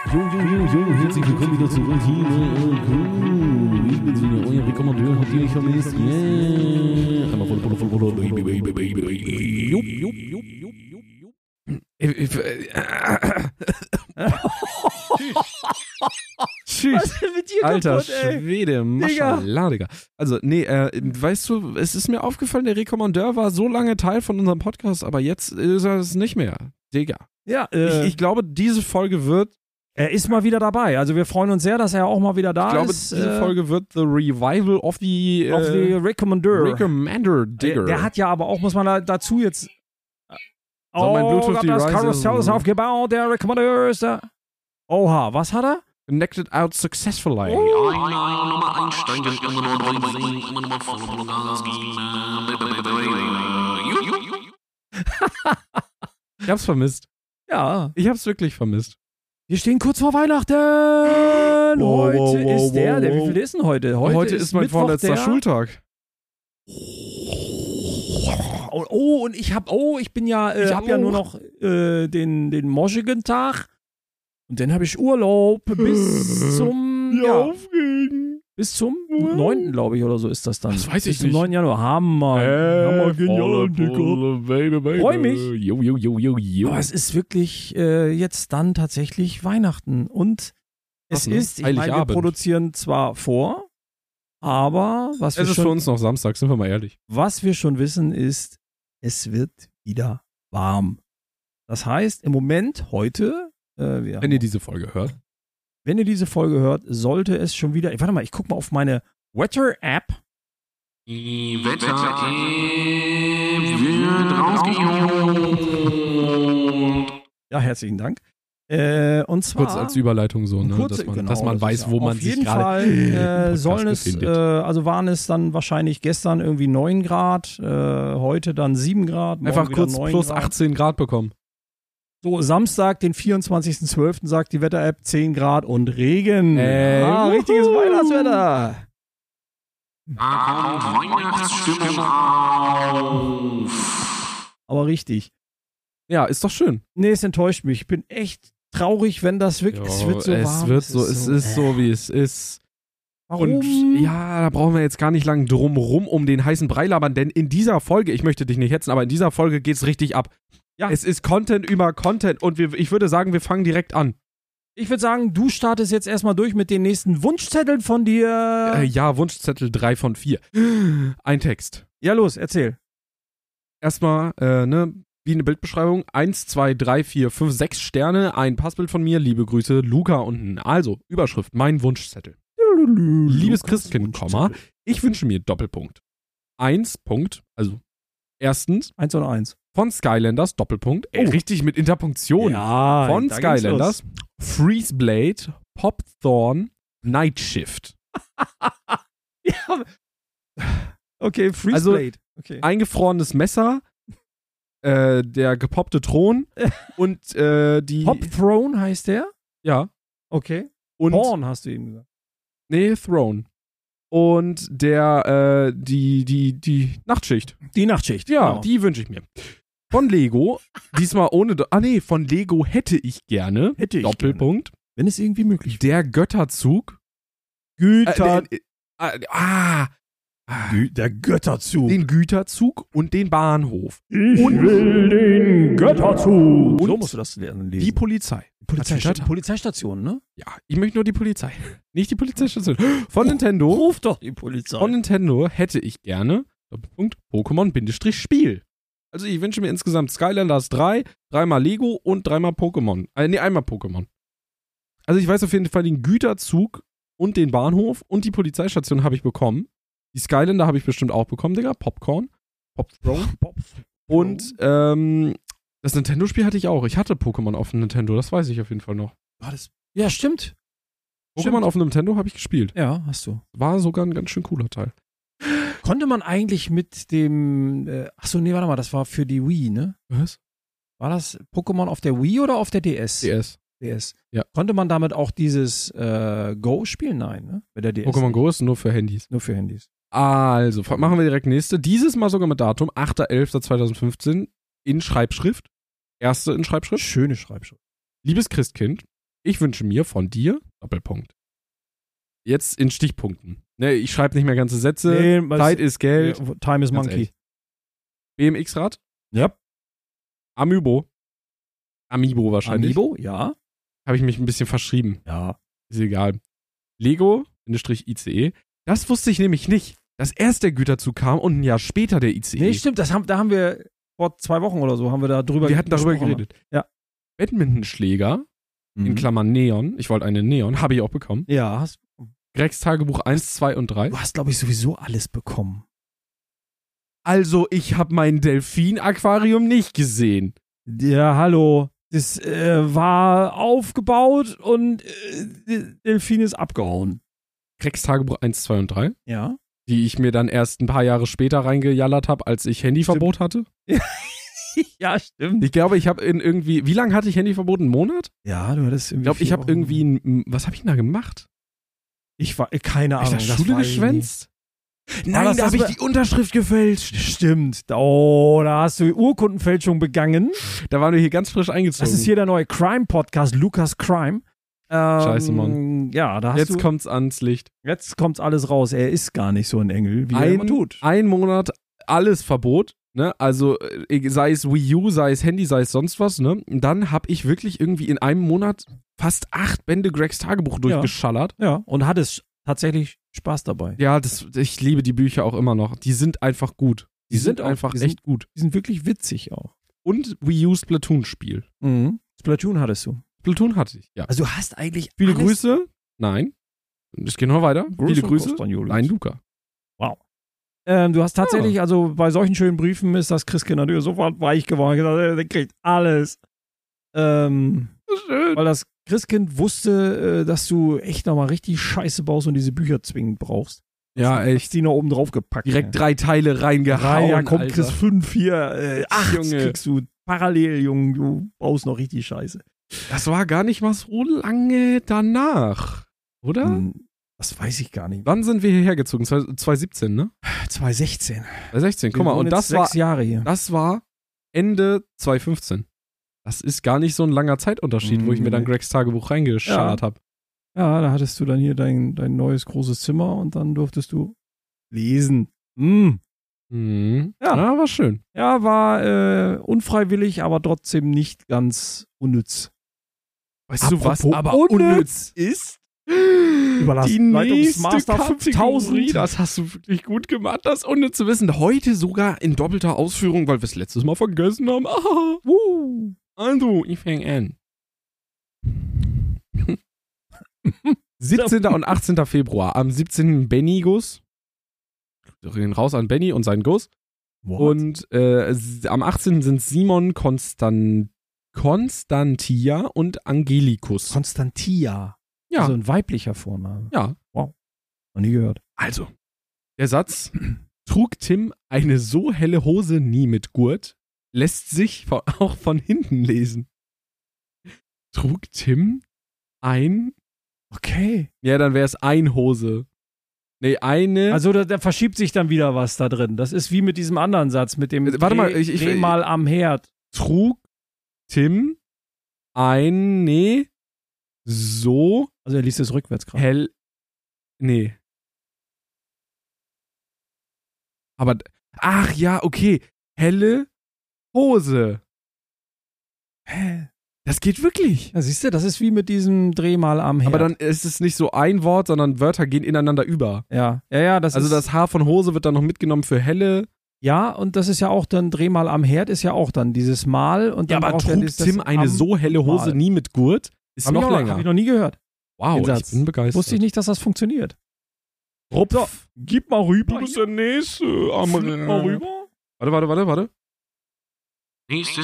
Herzlich willkommen wieder zurück hier. Ich bin's wieder, euer Rekommandeur, habt ihr mich vermisst? Yeah. Einmal voll, Tschüss. Was ist denn mit dir Alter kaputt, ey? Schwede, Maschallah, Digga. Also, weißt du, es ist mir aufgefallen, der Rekommandeur war so lange Teil von unserem Podcast, aber jetzt ist er es nicht mehr. Digga. Ja, Ich glaube, diese Folge wird er ist mal wieder dabei. Also wir freuen uns sehr, dass er auch mal wieder da Ich glaube, ist. diese Folge wird the revival of the Recommender. Digger. Der hat ja aber auch, muss man dazu jetzt... So, mein Bluetooth das Device Karussell ist aufgebaut, der Recommender ist da. Oha, was hat er? Connected out successfully. Nummer einsteigen, immer nur neu sehen, immer nur voll Gas geben. Ich hab's vermisst. Ja, Ich hab's wirklich vermisst. wir stehen kurz vor Weihnachten. Heute ist der wie viel ist denn heute? Heute ist mein Mittwoch, vorletzter der- Schultag. Und ich hab ja nur noch den moschigen Tag. Und dann habe ich Urlaub bis zum bis zum 9. glaube ich oder so ist das dann. Das weiß ich bis zum nicht. 9. Januar. Hammer genial, Digga. Freu mich. Jo. Aber es ist wirklich jetzt dann tatsächlich Weihnachten. Und es Krass, ne? ist, ich meine, wir Heiligabend. produzieren zwar vor, aber Es ist für uns noch Samstag, sind wir mal ehrlich. was wir schon wissen ist, es wird wieder warm. Das heißt, im Moment heute, Wenn ihr diese Folge hört. wenn ihr diese Folge hört, sollte es schon wieder, warte mal, ich guck mal auf meine Wetter-App. Die Wetter-App wird rausgeholt. Ja, herzlichen Dank. Und zwar Kurz als Überleitung so, ne? Kurze- dass man genau, weiß, ist wo auf man sich jeden gerade Fall, im Podcast sollen es, befindet. also waren es dann wahrscheinlich gestern irgendwie 9 Grad, heute dann 7 Grad. morgen Einfach wieder kurz 9 plus Grad. 18 Grad bekommen. So, Samstag, den 24.12. sagt die Wetter-App 10 Grad und Regen. Richtiges wuhu. Weihnachtswetter. Da kommt Weihnachtsstimmung auf. Aber richtig. Ja, ist doch schön. Nee, es enttäuscht mich. Ich bin echt traurig, wenn das wirklich, es wird so warm. Es ist so, wie es ist. Warum? Und ja, da brauchen wir jetzt gar nicht lang drumrum um den heißen Brei labern, denn in dieser Folge, ich möchte dich nicht hetzen, aber in dieser Folge geht's richtig ab. Ja. Es ist Content über Content und ich würde sagen, wir fangen direkt an. Ich würde sagen, du startest jetzt erstmal durch mit den nächsten Wunschzetteln von dir. Ja, Wunschzettel 3 von 4. Ein Text. Ja, los, erzähl. Erstmal, wie eine Bildbeschreibung. 1, 2, 3, 4, 5, 6 Sterne, ein Passbild von mir, liebe Grüße, Luca unten. Also, Überschrift, mein Wunschzettel. Liebes Christkind, Komma, ich wünsche mir Doppelpunkt. 1, Punkt, also erstens, 1 oder 1. von Skylanders, Doppelpunkt, richtig mit Interpunktion. Ja, Von da ging's Skylanders, Freezeblade, Popthorn, Nightshift. Ja. Okay, Also, Freezeblade. Okay. Eingefrorenes Messer, der gepoppte Thron und die... Pop Throne heißt der? Ja. Okay. Und Horn hast du eben gesagt. Nee, Throne. Und der, die Nachtschicht. Die Nachtschicht. Ja, genau. die wünsche ich mir. Von Lego, diesmal ohne, von Lego hätte ich gerne, Hätte ich Doppelpunkt, Wenn es irgendwie möglich der Götterzug, Güter. der Götterzug. den Güterzug und den Bahnhof. Ich will den Götterzug. Und So musst du das lernen lesen. Die Polizei. Polizeistation, ne? Ja, ich möchte nur die Polizei. Nicht die Polizeistation. Von Nintendo. Ruf doch die Polizei. Von Nintendo hätte ich gerne, Doppelpunkt, Pokémon-Spiel. Also ich wünsche mir insgesamt Skylanders 3, 3-mal Lego und 3-mal Pokémon. Einmal Pokémon. Also ich weiß auf jeden Fall, den Güterzug und den Bahnhof und die Polizeistation habe ich bekommen. Die Skylander habe ich bestimmt auch bekommen, Digga. Popcorn. Popthrone. Und das Nintendo-Spiel hatte ich auch. Ich hatte Pokémon auf dem Nintendo, das weiß ich auf jeden Fall noch. War das? Ja, stimmt. Pokémon auf dem Nintendo habe ich gespielt. Ja, hast du. War sogar ein ganz schön cooler Teil. Konnte man eigentlich mit dem, achso, nee, warte mal, das war für die Wii, ne? Was? War das Pokémon auf der Wii oder auf der DS? DS. DS. Ja. Konnte man damit auch dieses Go spielen? Nein, ne? Bei der DS. Pokémon Go ist nur für Handys. Nur für Handys. Also, machen wir direkt nächste. Dieses Mal sogar mit Datum, 8.11.2015 in Schreibschrift. Erste in Schreibschrift. Schöne Schreibschrift. Liebes Christkind, Ich wünsche mir von dir, Doppelpunkt. Jetzt in Stichpunkten. Ne, ich schreibe nicht mehr ganze Sätze. Zeit ist Geld. Time is Ganz Monkey. ehrlich. BMX-Rad? Ja. Amiibo wahrscheinlich. Amiibo, ja. Habe ich mich ein bisschen verschrieben. Ja. Ist egal. Lego-ICE. Das wusste ich nämlich nicht, dass erst der Güterzug kam und ein Jahr später der ICE. Nee, stimmt, da haben wir vor 2 Wochen oder so, haben wir da drüber Wir hatten darüber gesprochen. geredet. Ja. Badmintonschläger, in Klammern Neon. Ich wollte eine Neon, habe ich auch bekommen. Ja, Gregs Tagebuch 1, 2 und 3. du hast, glaube ich, sowieso alles bekommen. Also, ich habe mein Delfin-Aquarium nicht gesehen. Ja, hallo. Das war aufgebaut und Delfin ist abgehauen. Gregs Tagebuch 1, 2 und 3. Ja. Die ich mir dann erst ein paar Jahre später reingejallert habe, als ich Handyverbot hatte. Ja, stimmt. Ich glaube, ich habe wie lange hatte ich Handyverbot? Einen Monat? Ja, du hattest irgendwie. Ich glaube, ich 4 habe Wochen. irgendwie, was habe ich denn da gemacht? Ich war, keine Hab Ahnung. ich da das Schule weiß ich geschwänzt? War Nein, das da das habe ich mit- die Unterschrift gefälscht. nicht. Stimmt. Oh, da hast du Urkundenfälschung begangen. Da waren wir hier ganz frisch eingezogen. Das ist hier der neue Crime-Podcast, Lukas Crime. Scheiße, Mann. Ja, da hast Jetzt du. kommt's ans Licht. Jetzt kommt's alles raus. Er ist gar nicht so ein Engel, wie er immer tut. Ein Monat alles Verbot, ne? Also sei es Wii U, sei es Handy, sei es sonst was, ne? Und dann habe ich wirklich irgendwie in einem Monat fast 8 Bände Gregs Tagebuch durchgeschallert. Ja, und hattest tatsächlich Spaß dabei. Ja, ich liebe die Bücher auch immer noch. Die sind einfach gut. Die sind auch- einfach die sind- echt gut. Die sind wirklich witzig auch. Und Wii U Splatoon-Spiel. Splatoon hattest du. Splatoon hatte ich, ja. Also du hast eigentlich Viele alles- Grüße. Nein. Es geht noch weiter. Viele Grüße. Kostaniolus. Nein, Luca. Du hast tatsächlich, also bei solchen schönen Briefen ist das Christkind natürlich sofort weich geworden. Gesagt, der kriegt alles. Schön. Weil das Christkind wusste, dass du echt nochmal richtig Scheiße baust und diese Bücher zwingend brauchst. Ja, Hast echt. die noch oben drauf gepackt. Direkt 3 Teile reingehauen. Ja, komm, Alter. kriegst 5, 4, 8 Junge. kriegst du parallel, Junge. Du baust noch richtig Scheiße. Das war gar nicht mal so lange danach. Oder? Das weiß ich gar nicht. Wann sind wir hierher gezogen? 2017, ne? 2016. 2016, guck mal. Wir Und wohnen das jetzt war, 6 Jahre hier. das war Ende 2015. Das ist gar nicht so ein langer Zeitunterschied, wo ich mir dann Nee. Gregs Tagebuch reingeschallert habe. Ja, da hattest du dann hier dein neues großes Zimmer und dann durftest du lesen. Mhm. Ja. War schön. Ja, war unfreiwillig, aber trotzdem nicht ganz unnütz. Weißt du, was Apropos aber unnütz ist? Überlass Die Leitungsmaster nächste 5000. Kategorie, das hast du wirklich gut gemacht, das unnütz zu wissen. Heute sogar in doppelter Ausführung, weil wir es letztes Mal vergessen haben. Ah, also, ich fange an. 17. und 18. Februar. Am 17. Benny Guss. Wir gehen raus an Benny und seinen Guss. What? Und am 18. sind Simon, Konstantia und Angelikus. Konstantia. Ja. Also ein weiblicher Vorname. Ja. Noch nie gehört. Also, der Satz: Trug Tim eine so helle Hose nie mit Gurt, lässt sich auch von hinten lesen. Trug Tim ein. Okay. Ja, dann wäre es ein Hose. Nee, eine. Also da verschiebt sich dann wieder was da drin. Das ist wie mit diesem anderen Satz, mit dem Warte mal, ich- Dreh mal am Herd. trug Tim eine so Also er liest es rückwärts gerade. hell. Nee. Aber. Ach ja, okay. Helle Hose. Hä? Das geht wirklich. Ja, siehst du, das ist wie mit diesem Dreh mal am Herd. Aber dann ist es nicht so ein Wort, sondern Wörter gehen ineinander über. Ja, das Also ist, das Haar von Hose wird dann noch mitgenommen für helle. ja, und das ist ja auch dann Dreh mal am Herd ist ja auch dann dieses Mal und dann braucht er trug das Tim eine am so helle Hose Mal. nie mit Gurt? Ist Hab ich noch auch- länger. Hab ich noch nie gehört. Wow, den ich Satz. bin begeistert. Wusste ich nicht, dass das funktioniert. Rupf. So, gib mal rüber. der Nächste am Flip mal rüber. Warte. Nächstes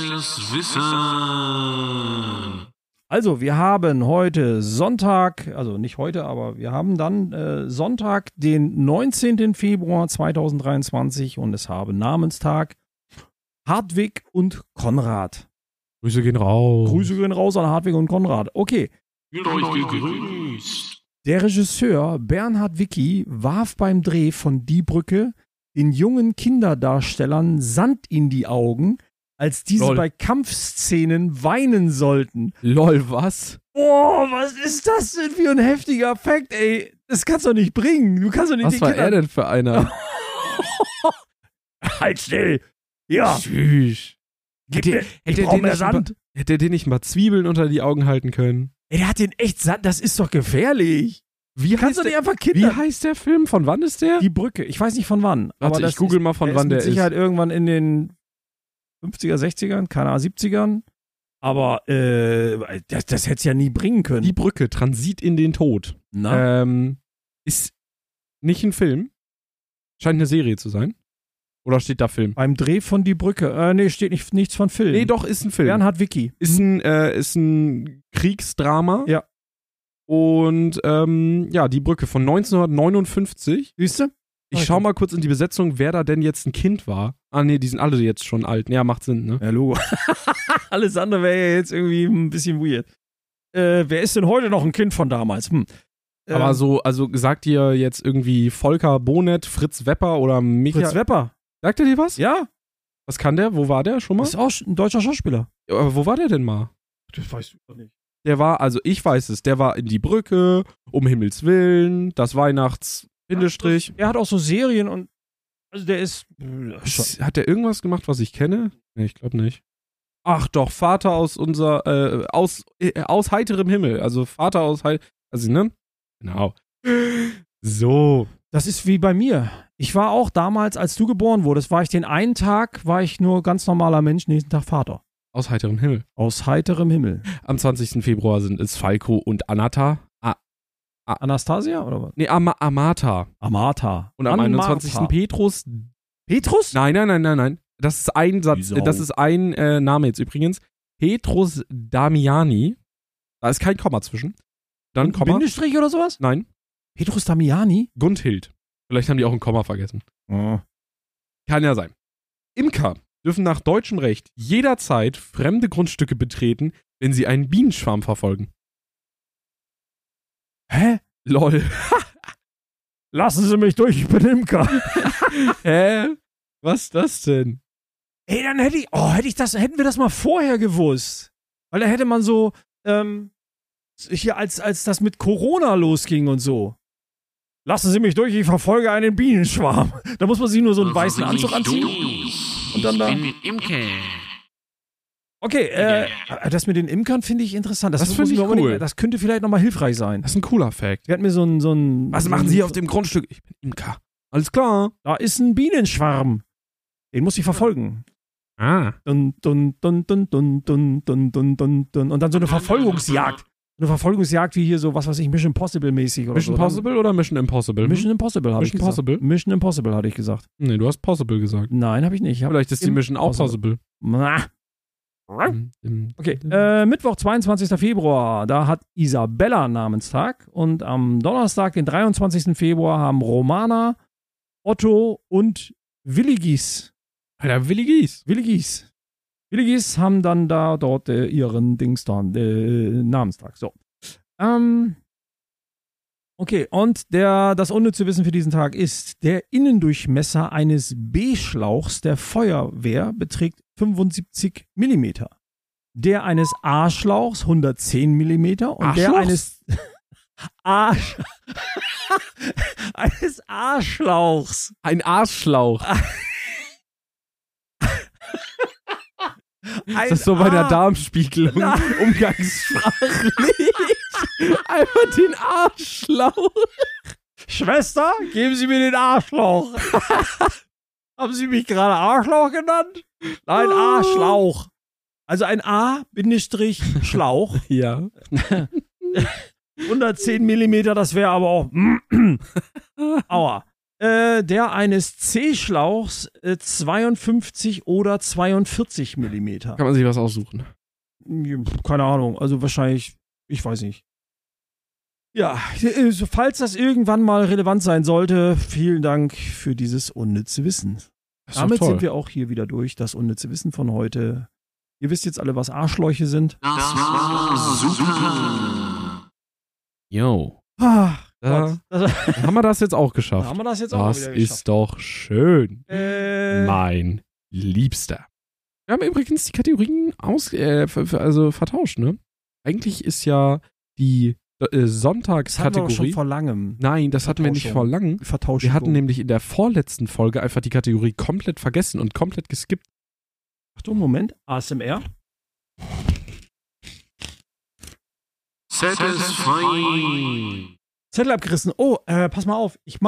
Wissen. Also, wir haben heute Sonntag, also nicht heute, aber wir haben dann Sonntag, den 19. Februar 2023 und es haben Namenstag Hartwig und Konrad. Grüße gehen raus. Grüße gehen raus an Hartwig und Konrad. Okay, Fühlt euch gegrüßt. der Regisseur Bernhard Wicki warf beim Dreh von Die Brücke den jungen Kinderdarstellern Sand in die Augen, als diese Lol. bei Kampfszenen weinen sollten. Lol, was? Boah, was ist das denn für ein heftiger Fakt, ey? Das kannst du doch nicht bringen. Du kannst doch nicht Was war er denn für einer? Halt still. Ja. Tschüss. Hätte er den nicht mal Zwiebeln unter die Augen halten können? Ey, der hat den echt satt. Das ist doch gefährlich. Wie Kannst du heißt nicht einfach Wie Kinder... heißt der Film? Von wann ist der? Die Brücke. Ich weiß nicht von wann. Warte, aber ich google mal, von wann der mit ist. Sicherheit irgendwann in den 50er, 60ern, keine Ahnung, 70ern. Aber das hätte es ja nie bringen können. Die Brücke, Transit in den Tod. Na? Ist nicht ein Film. Scheint eine Serie zu sein. Oder steht da Film? Beim Dreh von Die Brücke. Nee, steht nichts von Film. Nee, doch, ist ein Film. Bernhard Wicki. Ist ein Kriegsdrama. Ja. Und Die Brücke von 1959. Siehst du? Ich schau mal kurz in die Besetzung, wer da denn jetzt ein Kind war. Ah, nee, die sind alle jetzt schon alt. Ja, macht Sinn, ne? Ja, Logo. Alles andere wäre ja jetzt irgendwie ein bisschen weird. Wer ist denn heute noch ein Kind von damals? Aber also sagt ihr jetzt irgendwie Volker Bonet, Fritz Wepper oder Michael? Fritz Wepper. Sagt er dir was? Ja. Was kann der? Wo war der schon mal? Ist auch ein deutscher Schauspieler. Ja, aber wo war der denn mal? Das weißt du doch nicht. Der war, also ich weiß es, der war in Die Brücke, um Himmels Willen, das Weihnachts-Bindestrich. Er hat auch so Serien und also der ist Hat der irgendwas gemacht, was ich kenne? Nee, ich glaube nicht. Ach doch, Vater aus aus heiterem Himmel. Also Vater aus also, ne? Genau. So. Das ist wie bei mir. Ich war auch damals, als du geboren wurdest, war ich den einen Tag, war ich nur ganz normaler Mensch, nächsten Tag Vater. Aus heiterem Himmel. Aus heiterem Himmel. Am 20. Februar sind es Falco und Anata. Anastasia oder was? Nee, Amata. Amata. Und am 21. Petrus. Petrus? Nein. Das ist ein Satz. Wieso? Das ist ein Name jetzt übrigens. Petrus Damiani. Da ist kein Komma zwischen. Dann Und Komma. Bindestrich oder sowas? Nein. Petrus Damiani? Gundhild. Vielleicht haben die auch ein Komma vergessen. Oh. Kann ja sein. Imker dürfen nach deutschem Recht jederzeit fremde Grundstücke betreten, wenn sie einen Bienenschwarm verfolgen. Hä? Lol. Lassen Sie mich durch, ich bin Imker. Hä? Was ist das denn? Ey, dann hätten wir das mal vorher gewusst. Weil da hätte man so, hier als das mit Corona losging und so. Lassen Sie mich durch, ich verfolge einen Bienenschwarm. Da muss man sich nur so einen weißen Anzug anziehen. Und dann da. Ich bin Imker. Okay, das mit den Imkern finde ich interessant. Das finde ich cool. Das könnte vielleicht nochmal hilfreich sein. Das ist ein cooler Fact. Wir hatten mir so ein Was machen Sie hier auf dem Grundstück? Ich bin Imker. Alles klar. Da ist ein Bienenschwarm. Den muss ich verfolgen. Ah. Dun, dun, dun, dun, dun, dun, dun, dun, dun, dun. Und dann so eine Verfolgungsjagd. Eine Verfolgungsjagd wie hier so, was weiß ich, Mission Impossible mäßig oder Mission so. Possible oder Mission Impossible? Mission Impossible habe ich gesagt. Possible? Mission Impossible hatte ich gesagt. Nee, du hast Possible gesagt. Nein, habe ich nicht. Vielleicht ist die Mission auch Possible. Okay, Mittwoch, 22. Februar, da hat Isabella Namenstag und am Donnerstag, den 23. Februar, haben Romana, Otto und Willigis. Alter, Willigis. Willigis haben dann dort ihren Namenstag. So. Okay, und das unnütze Wissen für diesen Tag ist, der Innendurchmesser eines B-Schlauchs der Feuerwehr beträgt 75 mm. Der eines A-Schlauchs 110 mm und der eines eines A-Schlauchs. Ein Arschschlauch. Ist das so bei der Darmspiegelung? Umgangssprachlich. Einfach den Arschschlauch. Schwester, geben Sie mir den Arschlauch. Haben Sie mich gerade Arschlauch genannt? Nein, A-Schlauch. Also ein A-Schlauch. Ja. 110 mm, das wäre aber auch. Aua. Der eines C-Schlauchs 52 oder 42 mm. Kann man sich was aussuchen? Keine Ahnung, also wahrscheinlich, ich weiß nicht. Ja, falls das irgendwann mal relevant sein sollte, vielen Dank für dieses unnütze Wissen. Damit sind wir auch hier wieder durch, das unnütze Wissen von heute. Ihr wisst jetzt alle, was Arschläuche sind. Das war super. Yo. Gott. Haben wir das jetzt auch geschafft? Haben wir das jetzt auch Das wieder geschafft. ist doch schön. Mein Liebster. Wir haben übrigens die Kategorien vertauscht, ne? eigentlich ist ja die Sonntagskategorie. Das hatten wir doch schon vor langem. Nein, das hatten wir nicht vor langem. Vertauschung. Wir hatten nämlich in der vorletzten Folge einfach die Kategorie komplett vergessen und komplett geskippt. Achtung, Moment. ASMR. Satisfying. Zettel abgerissen. Oh, pass mal auf. Ich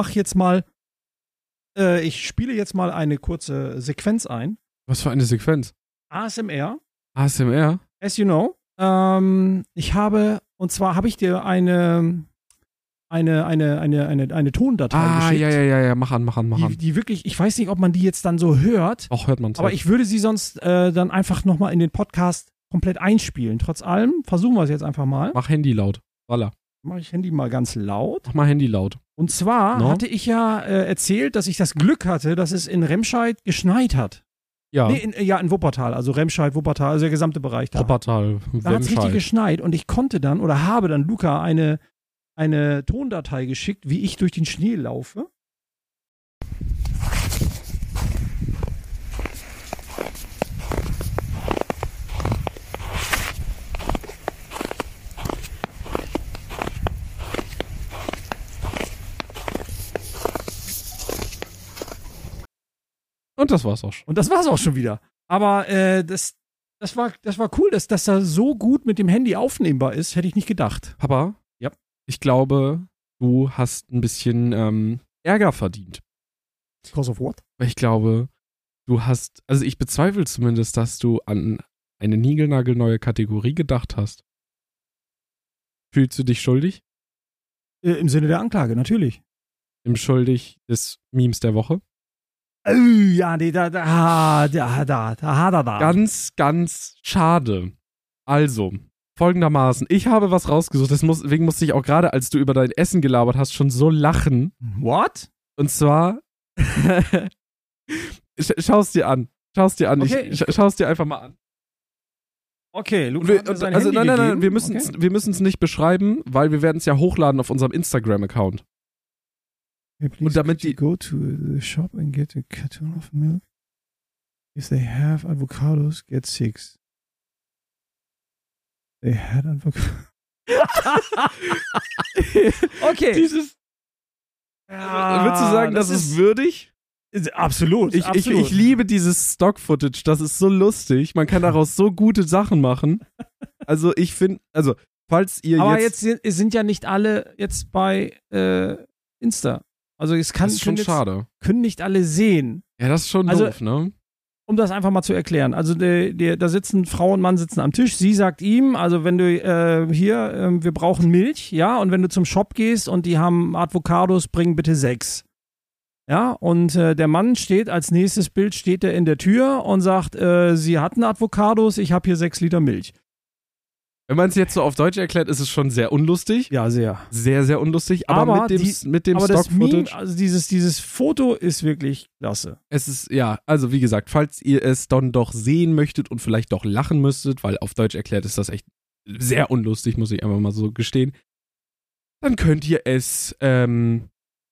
spiele jetzt mal eine kurze Sequenz ein. Was für eine Sequenz? ASMR. ASMR? As you know. Und zwar habe ich dir eine Tondatei geschickt. Ja, mach an. Die wirklich, ich weiß nicht, ob man die jetzt dann so hört. Auch hört man es. Aber ich würde sie sonst dann einfach nochmal in den Podcast komplett einspielen. Trotz allem versuchen wir es jetzt einfach mal. Mach Handy laut. Voila. Mache ich Handy mal ganz laut. Mach mal Handy laut. Und zwar hatte ich ja erzählt, dass ich das Glück hatte, dass es in Remscheid geschneit hat. Ja. Nee, in Wuppertal, also Remscheid, Wuppertal, also der gesamte Bereich da. Wuppertal, Da hat es richtig geschneit und ich konnte dann oder habe dann Luca eine Tondatei geschickt, wie ich durch den Schnee laufe. Und das war's auch schon. Und das war's auch schon wieder. Aber das war cool, dass das da so gut mit dem Handy aufnehmbar ist, hätte ich nicht gedacht. Papa? Ja. Ich glaube, du hast ein bisschen Ärger verdient. Because of what? Weil ich glaube, also ich bezweifle zumindest, dass du an eine niegelnagelneue Kategorie gedacht hast. Fühlst du dich schuldig? Im Sinne der Anklage, natürlich. Im Schuldig des Memes der Woche? Ja, nee, da. Ganz, ganz schade. Also, folgendermaßen, ich habe was rausgesucht, deswegen musste ich auch gerade, als du über dein Essen gelabert hast, schon so lachen. What? Und zwar, schau es dir an. Okay. Schau es dir einfach mal an. Okay, Luca hat mir sein Handy nein, gegeben. wir müssen es nicht beschreiben, weil wir werden es ja hochladen auf unserem Instagram-Account. Okay, please, und damit die go to the shop and get a carton of milk. If they have avocados, get 6. They had avocados. Okay. Würdest du sagen, das ist würdig? Absolut. Ich liebe dieses Stock-Footage, das ist so lustig. Man kann daraus so gute Sachen machen. Also ich finde, falls ihr aber jetzt sind ja nicht alle jetzt bei Insta. Also es das ist schon schade. Können nicht alle sehen. Ja, das ist schon doof, ne? Um das einfach mal zu erklären. Also da sitzen Frau und Mann sitzen am Tisch. Sie sagt ihm, also wenn du wir brauchen Milch, ja, und wenn du zum Shop gehst und die haben Avocados, bring bitte 6. Ja, und der Mann steht, als nächstes Bild steht er in der Tür und sagt, sie hatten Avocados, ich habe hier 6 Liter Milch. Wenn man es jetzt so auf Deutsch erklärt, ist es schon sehr unlustig. Ja, sehr. Sehr, sehr unlustig. Aber mit dem Stock-Footage. Also dieses Foto ist wirklich klasse. Es ist, ja, also wie gesagt, falls ihr es dann doch sehen möchtet und vielleicht doch lachen müsstet, weil auf Deutsch erklärt ist das echt sehr unlustig, muss ich einfach mal so gestehen, dann könnt ihr es, dann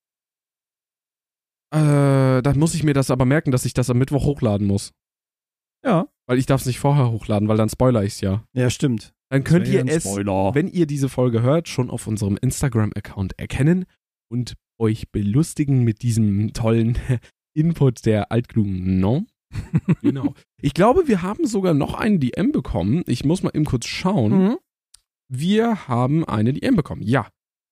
muss ich mir das aber merken, dass ich das am Mittwoch hochladen muss. Ja. Weil ich darf es nicht vorher hochladen, weil dann spoiler ich es ja. Ja, stimmt. Dann könnt ihr es, wenn ihr diese Folge hört, schon auf unserem Instagram-Account erkennen und euch belustigen mit diesem tollen Input der Altklugen. No? Genau. Ich glaube, wir haben sogar noch eine DM bekommen. Ich muss mal eben kurz schauen. Mhm. Wir haben eine DM bekommen. Ja.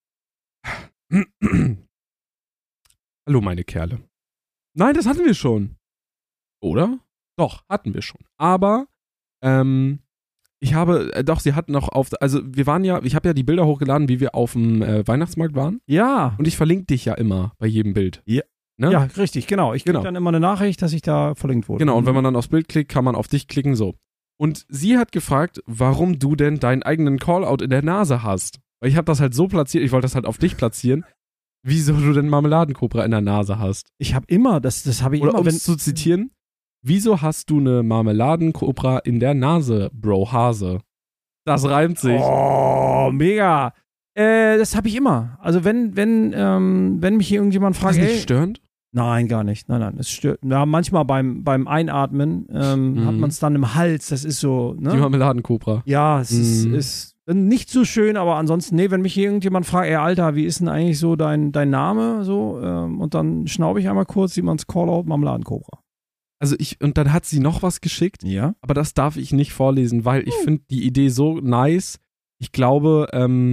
Hallo, meine Kerle. Nein, das hatten wir schon. Oder? Doch, hatten wir schon. Aber, sie hatten noch wir waren ja, ich habe ja die Bilder hochgeladen, wie wir auf dem Weihnachtsmarkt waren. Ja. Und ich verlinke dich ja immer bei jedem Bild. Ja. Ne? Ja, richtig, genau. Ich kriege dann immer eine Nachricht, dass ich da verlinkt wurde. Genau, und wenn man dann aufs Bild klickt, kann man auf dich klicken, so. Und sie hat gefragt, warum du denn deinen eigenen Callout in der Nase hast. Weil ich habe das halt so platziert, ich wollte das halt auf dich platzieren, wieso du denn Marmeladenkobra in der Nase hast. Ich habe immer, das habe ich Oder immer. um es zu zitieren, wieso hast du eine Marmeladenkobra in der Nase, Bro Hase? Das reimt sich. Oh, mega. Das habe ich immer. Also wenn mich hier irgendjemand fragt, ist das nicht störend? Nein, gar nicht. Nein, es stört. Ja, manchmal beim Einatmen hat man es dann im Hals. Das ist so, ne? Die Marmeladenkobra. Ja, es ist Nicht so schön, aber ansonsten, nee, wenn mich hier irgendjemand fragt, ey, Alter, wie ist denn eigentlich so dein Name? So, und dann schnaube ich einmal kurz, sieht man's Callout Marmeladenkobra. Also und dann hat sie noch was geschickt, Ja. aber das darf ich nicht vorlesen, weil ich finde die Idee so nice. Ich glaube,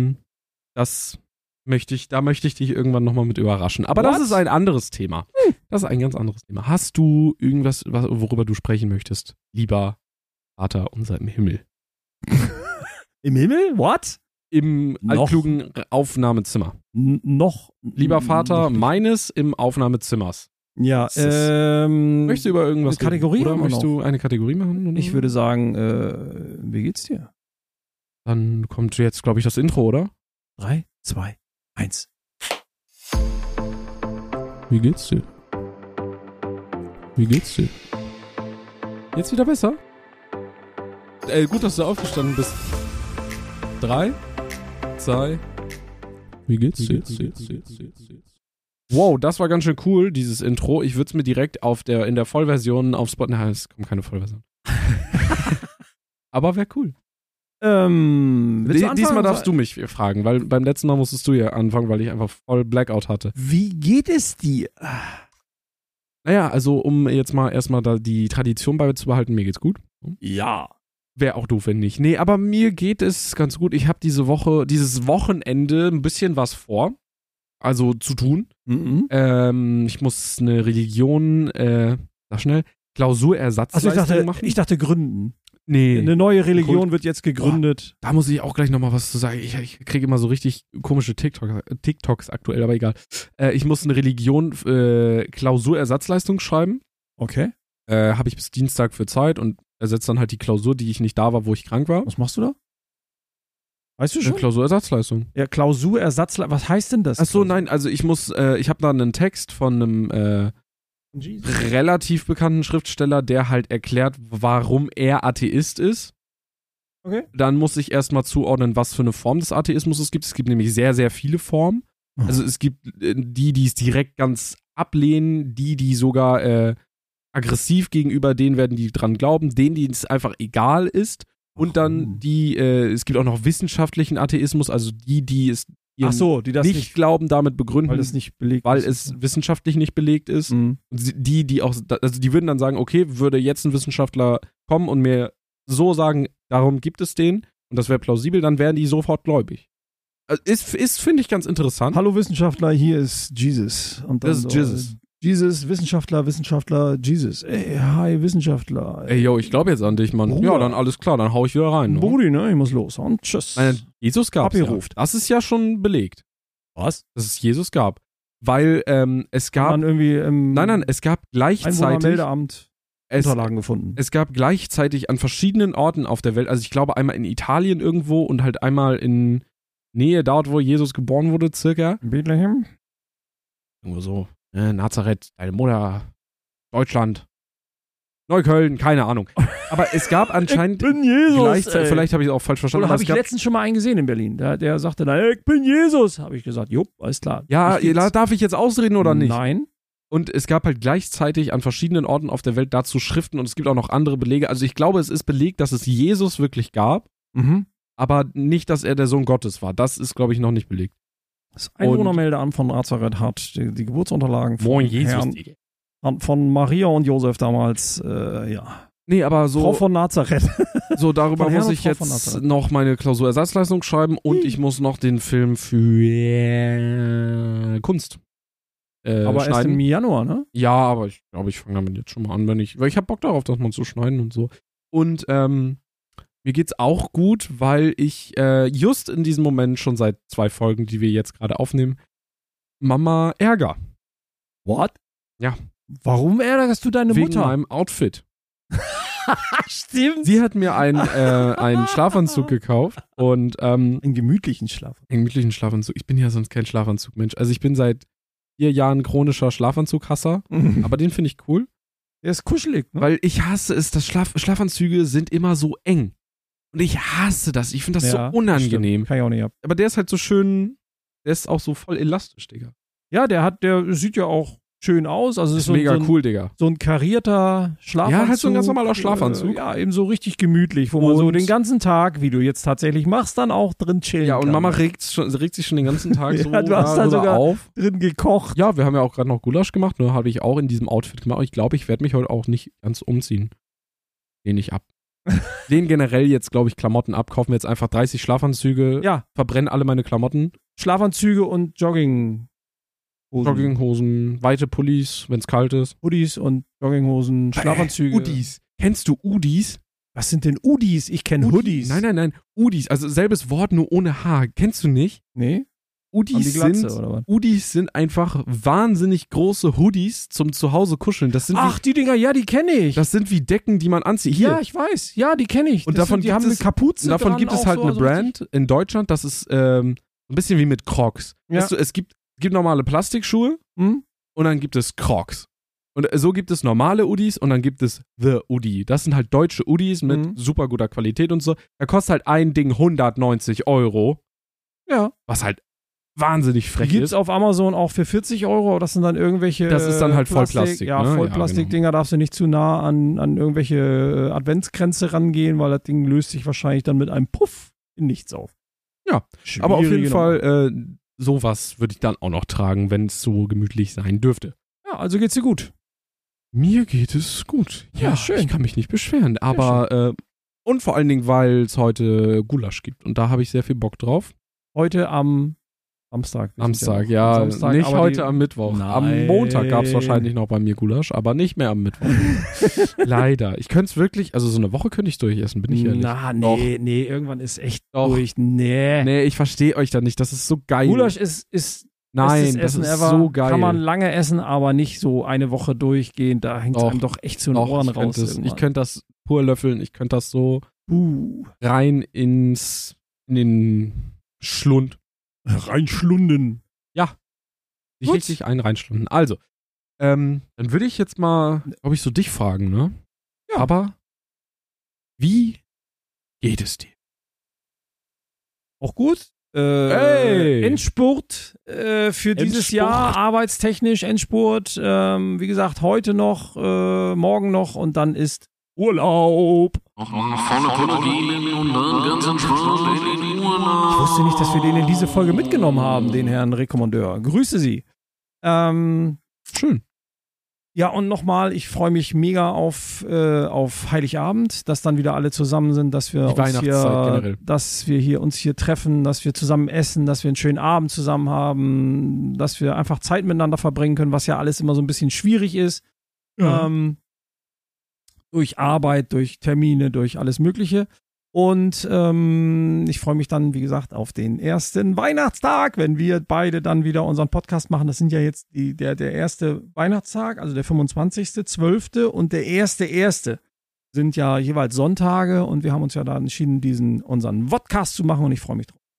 da möchte ich dich irgendwann nochmal mit überraschen. Aber das ist ein anderes Thema. Das ist ein ganz anderes Thema. Hast du irgendwas, worüber du sprechen möchtest, lieber Vater unser im Himmel? Im Himmel? What? Im altklugen Aufnahmezimmer. Noch. Lieber Vater noch nicht. meines im Aufnahmezimmers. Ja, Möchtest du über irgendwas eine Kategorie reden? Oder haben wir möchtest du eine Kategorie machen? Oder? Ich würde sagen, wie geht's dir? Dann kommt jetzt, glaube ich, das Intro, oder? 3, 2, 1. Wie geht's dir? Wie geht's dir? Jetzt wieder besser? Gut, dass du aufgestanden bist. 3, 2, wie geht's dir? Wow, das war ganz schön cool, dieses Intro. Ich würde es mir direkt in der Vollversion auf Spotify. Nein, es kommt keine Vollversion. Aber wäre cool. Diesmal darfst du mich fragen, weil beim letzten Mal musstest du ja anfangen, weil ich einfach voll Blackout hatte. Wie geht es dir? Naja, also um jetzt mal erstmal da die Tradition beizubehalten, mir geht's gut. Ja. Wäre auch doof, wenn nicht. Nee, aber mir geht es ganz gut. Ich habe dieses Wochenende ein bisschen was vor. Also zu tun. Mhm. Ich muss eine Religion, sag schnell, Klausurersatzleistung machen. Ich dachte gründen. Nee. Eine neue Religion wird jetzt gegründet. Da muss ich auch gleich nochmal was zu sagen. Ich kriege immer so richtig komische TikToks aktuell, aber egal. Ich muss eine Religion Klausurersatzleistung schreiben. Okay. Habe ich bis Dienstag für Zeit und ersetze dann halt die Klausur, die ich nicht da war, wo ich krank war. Was machst du da? Weißt du schon? Klausurersatzleistung. Ja, Klausurersatzleistung. Was heißt denn das? Achso, nein, also ich habe da einen Text von einem relativ bekannten Schriftsteller, der halt erklärt, warum er Atheist ist. Okay. Dann muss ich erstmal zuordnen, was für eine Form des Atheismus es gibt. Es gibt nämlich sehr, sehr viele Formen. Also es gibt die es direkt ganz ablehnen, die sogar aggressiv gegenüber denen werden, die dran glauben, denen es einfach egal ist. Und dann es gibt auch noch wissenschaftlichen Atheismus, also die es die das nicht glauben, damit begründen, weil es nicht belegt weil ist. es wissenschaftlich nicht belegt ist. Mhm. Und die würden dann sagen, okay, würde jetzt ein Wissenschaftler kommen und mir so sagen, darum gibt es den, und das wäre plausibel, dann wären die sofort gläubig. Also ist finde ich, ganz interessant. Hallo Wissenschaftler, hier ist Jesus. Und dann Das ist Jesus. Jesus, Wissenschaftler, Jesus. Ey, hi, Wissenschaftler. Ey, yo, ich glaube jetzt an dich, Mann. Bruder. Ja, dann alles klar, dann hau ich wieder rein. Ne? Brudi, ne? Ich muss los. Und tschüss. Jesus gab es ja. Abgerufen. Das ist ja schon belegt, Was? dass es Jesus gab. Weil es gab... Man irgendwie im Nein, es gab gleichzeitig... Einwohnermeldeamt Unterlagen gefunden. Es gab gleichzeitig an verschiedenen Orten auf der Welt, also ich glaube einmal in Italien irgendwo und halt einmal in Nähe dort, wo Jesus geboren wurde, circa. Bethlehem? Irgendwo so. Nazareth, deine Mutter, Deutschland, Neukölln, keine Ahnung. Aber es gab anscheinend... Ich bin Jesus, vielleicht habe ich es auch falsch verstanden. Oder aber habe es ich letztens schon mal einen gesehen in Berlin. Der sagte dann, ich bin Jesus. Habe ich gesagt, jupp, alles klar. darf ich jetzt ausreden oder nicht? Nein. Und es gab halt gleichzeitig an verschiedenen Orten auf der Welt dazu Schriften und es gibt auch noch andere Belege. Also ich glaube, es ist belegt, dass es Jesus wirklich gab, aber nicht, dass er der Sohn Gottes war. Das ist, glaube ich, noch nicht belegt. Das Einwohnermeldeamt von Nazareth hat die Geburtsunterlagen von von Maria und Josef damals, ja. Nee, aber so... Frau von Nazareth. So, darüber Von Herrn muss und ich Frau von jetzt Nazareth. noch meine Klausurersatzleistung schreiben und ich muss noch den Film für Kunst Aber erst schneiden. im Januar, ne? Ja, aber ich glaube, ich fange damit jetzt schon mal an, weil ich habe Bock darauf, das mal zu schneiden und so. Und mir geht's auch gut, weil ich just in diesem Moment schon seit 2 Folgen, die wir jetzt gerade aufnehmen, Mama ärger. What? Ja. Warum ärgerst du deine Wegen Mutter? meinem Outfit. Stimmt. Sie hat mir einen Schlafanzug gekauft und einen gemütlichen Schlaf. einen gemütlichen Schlafanzug. Ich bin ja sonst kein Schlafanzugmensch. Also ich bin seit 4 Jahren chronischer Schlafanzughasser, aber den finde ich cool. Der ist kuschelig, ne? Weil ich hasse es, dass Schlafanzüge sind immer so eng. Und ich hasse das. Ich finde das so unangenehm. Stimmt. Kann ich auch nicht ab. Aber der ist halt so schön, der ist auch so voll elastisch, Digga. Ja, der sieht ja auch schön aus. Also es ist mega so cool, Digga. So ein karierter Schlafanzug. Ja, halt so ein ganz normaler Schlafanzug. Ja, eben so richtig gemütlich, wo man so den ganzen Tag, wie du jetzt tatsächlich machst, dann auch drin chillen Ja, und kann. Mama regt sich schon den ganzen Tag so ja, du hast da sogar auf. drin gekocht. Ja, wir haben ja auch gerade noch Gulasch gemacht, ne, habe ich auch in diesem Outfit gemacht. Ich glaube, ich werde mich heute auch nicht ganz umziehen. Den nicht ab. Den generell jetzt, glaube ich, Klamotten ab. Kaufen wir jetzt einfach 30 Schlafanzüge. Ja. Verbrennen alle meine Klamotten. Schlafanzüge und Jogginghosen, weite Pullis, wenn es kalt ist. Hoodies und Jogginghosen, Schlafanzüge. Udis. Kennst du Udis? Was sind denn Udis? Ich kenne Hoodies. Nein. Udis, also selbes Wort, nur ohne H. Kennst du nicht? Nee. Udis sind einfach wahnsinnig große Hoodies zum Zuhause kuscheln. Das sind die Dinger, ja, die kenne ich. Das sind wie Decken, die man anzieht. Hier. Ja, ich weiß. Ja, die kenne ich. Und davon die haben eine Kapuze. Davon gibt es halt so, eine also Brand in Deutschland, das ist ein bisschen wie mit Crocs. Ja. Weißt du, es gibt normale Plastikschuhe und dann gibt es Crocs. Und so gibt es normale Udis und dann gibt es The Udi. Das sind halt deutsche Udis mit super guter Qualität und so. Da kostet halt ein Ding 190 €. Ja. Was halt wahnsinnig frech ist. Die gibt's auf Amazon auch für 40 €. Das sind dann irgendwelche Das ist dann halt Vollplastik. Ja, ne? Vollplastikdinger, Ja, genau. darfst du nicht zu nah an irgendwelche Adventskränze rangehen, weil das Ding löst sich wahrscheinlich dann mit einem Puff in nichts auf. Ja, aber auf jeden Fall sowas würde ich dann auch noch tragen, wenn es so gemütlich sein dürfte. Ja, also geht's dir gut. Mir geht es gut. Ja, schön. Ich kann mich nicht beschweren. Aber, und vor allen Dingen, weil es heute Gulasch gibt. Und da habe ich sehr viel Bock drauf. Heute am Samstag. Samstag, Samstag, nicht aber heute am Mittwoch. Nein. Am Montag gab es wahrscheinlich noch bei mir Gulasch, aber nicht mehr am Mittwoch. Leider. Ich könnte es wirklich, also so eine Woche könnte ich es durchessen, bin ich ehrlich. Nee, irgendwann ist echt Doch. durch. Nee, ich verstehe euch da nicht. Das ist so geil. Gulasch ist Nein, das Essen ist ever. so geil. Kann man lange essen, aber nicht so eine Woche durchgehen. Da hängt es einem doch echt zu den Ohren raus. Ich könnte das pur löffeln. Ich könnte das so rein in den Schlund. Reinschlunden. Ja. Nicht richtig reinschlunden. Also, dann würde ich jetzt mal, glaube ich, so dich fragen, ne? Ja. Aber wie geht es dir? Auch gut. Endspurt für dieses Jahr, arbeitstechnisch Endspurt. Wie gesagt, heute noch, morgen noch und dann ist Urlaub. Nochmal volle Pulle gehen und dann ganz entspannt in den Urlaub. Ich wusste nicht, dass wir den in diese Folge mitgenommen haben, den Herrn Rekommandeur. Grüße Sie. Schön. Ja, und nochmal, ich freue mich mega auf Heiligabend, dass dann wieder alle zusammen sind, dass wir uns hier treffen, dass wir zusammen essen, dass wir einen schönen Abend zusammen haben, dass wir einfach Zeit miteinander verbringen können, was ja alles immer so ein bisschen schwierig ist. Ja. Durch Arbeit, durch Termine, durch alles Mögliche. Und ich freue mich dann, wie gesagt, auf den ersten Weihnachtstag, wenn wir beide dann wieder unseren Podcast machen. Das sind ja jetzt der erste Weihnachtstag, also der 25.12. und der 1.1. sind ja jeweils Sonntage und wir haben uns ja da entschieden, unseren Vodcast zu machen und ich freue mich drauf.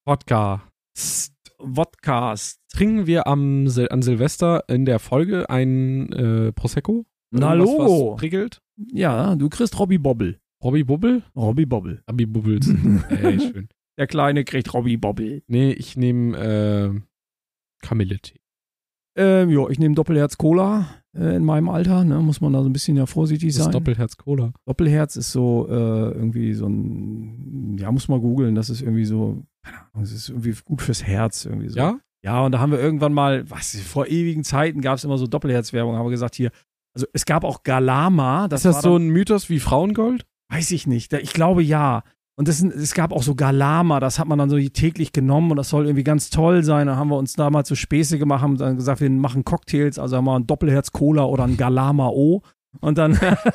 Vodcast. Trinken wir an Silvester in der Folge ein Prosecco? Na Logo. Was prickelt? Ja, du kriegst Robbie Bobble. Robbie Bubble? Robbie Bobble. Robbie Bubbles. Ey, schön. Der Kleine kriegt Robbie Bobble. Nee, ich nehme Kamille-Tee. Ja, ich nehme Doppelherz Cola in meinem Alter. Ne? Muss man da so ein bisschen ja vorsichtig sein. Das ist Doppelherz Cola. Doppelherz ist so irgendwie so ein, ja, muss mal googeln. Das ist irgendwie so, keine Ahnung, das ist irgendwie gut fürs Herz. Irgendwie so. Ja? Ja, und da haben wir irgendwann mal, vor ewigen Zeiten gab es immer so Doppelherzwerbung, haben wir gesagt, hier, also es gab auch Galama. Ist das so ein Mythos wie Frauengold? Weiß ich nicht. Ich glaube ja. Und es gab auch so Galama, das hat man dann so täglich genommen und das soll irgendwie ganz toll sein. Dann haben wir uns damals so Späße gemacht, haben dann gesagt, wir machen Cocktails, also haben wir ein Doppelherz Cola oder ein Galama O. Und dann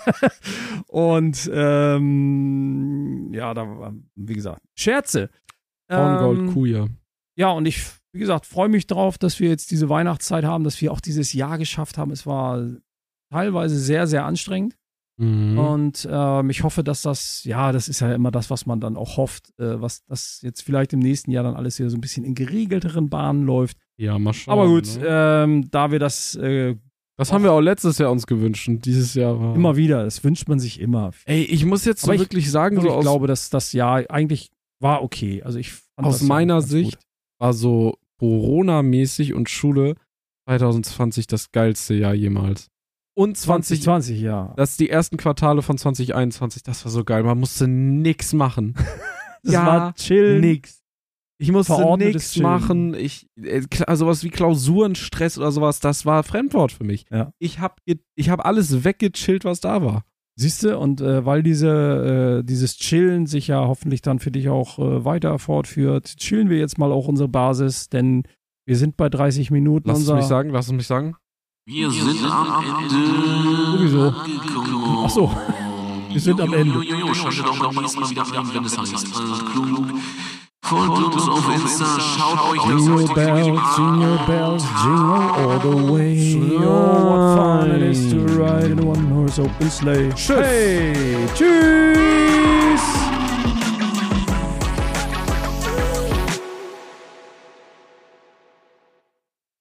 ja, da war, wie gesagt, Scherze. Frauengold Kuja. Ja, und ich, wie gesagt, freue mich drauf, dass wir jetzt diese Weihnachtszeit haben, dass wir auch dieses Jahr geschafft haben. Es war teilweise sehr, sehr anstrengend. Mhm. Und ich hoffe, dass das ist ja immer das, was man dann auch hofft, was das jetzt vielleicht im nächsten Jahr dann alles wieder so ein bisschen in geregelteren Bahnen läuft. Ja, mal schauen. Aber gut, ne? da wir das das haben wir auch letztes Jahr uns gewünscht und dieses Jahr war immer wieder, das wünscht man sich immer. Ey, ich muss jetzt so wirklich sagen, ich glaube, dass das Jahr eigentlich war okay. Also ich fand aus meiner Sicht war so Corona-mäßig und Schule 2020 das geilste Jahr jemals. Und 2020, ja. Das ist die ersten Quartale von 2021, das war so geil. Man musste nix machen. Das war chillen. Nix. Ich musste Verordnetes nix machen. Sowas wie Klausurenstress oder sowas, das war Fremdwort für mich. Ja. Ich hab alles weggechillt, was da war. Siehst du, und weil dieses Chillen sich ja hoffentlich dann für dich auch weiter fortführt, chillen wir jetzt mal auch unsere Basis, denn wir sind bei 30 Minuten. Lass es mich sagen. Wir sind am Ende. Sowieso. angekommen. Ach so. Wir sind am Ende. Schaltet auch beim nächsten Mal wieder ein, wenn es heißt klug. Folgt uns auf Insta, schaut euch das Jingle heutige bells, jingle bells, jingle all the way. Oh, what fun it is to ride in a one-horse open sleigh. Tschüss. Hey, tschüss.